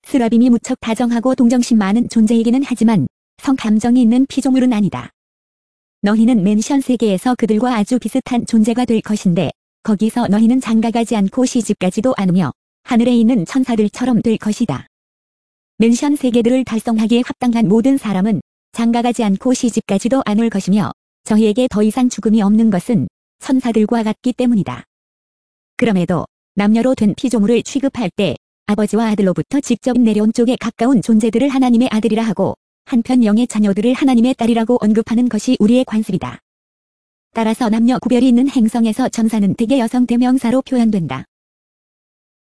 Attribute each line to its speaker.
Speaker 1: 스라빔이 무척 다정하고 동정심 많은 존재이기는 하지만 성감정이 있는 피조물은 아니다. 너희는 맨션 세계에서 그들과 아주 비슷한 존재가 될 것인데 거기서 너희는 장가가지 않고 시집가지도 않으며 하늘에 있는 천사들처럼 될 것이다. 맨션 세계들을 달성하기에 합당한 모든 사람은 장가가지 않고 시집가지도 않을 것이며 저희에게 더 이상 죽음이 없는 것은 천사들과 같기 때문이다. 그럼에도 남녀로 된 피조물을 취급할 때 아버지와 아들로부터 직접 내려온 쪽에 가까운 존재들을 하나님의 아들이라 하고 한편 영의 자녀들을 하나님의 딸이라고 언급하는 것이 우리의 관습이다. 따라서 남녀 구별이 있는 행성에서 천사는 대개 여성 대명사로 표현된다.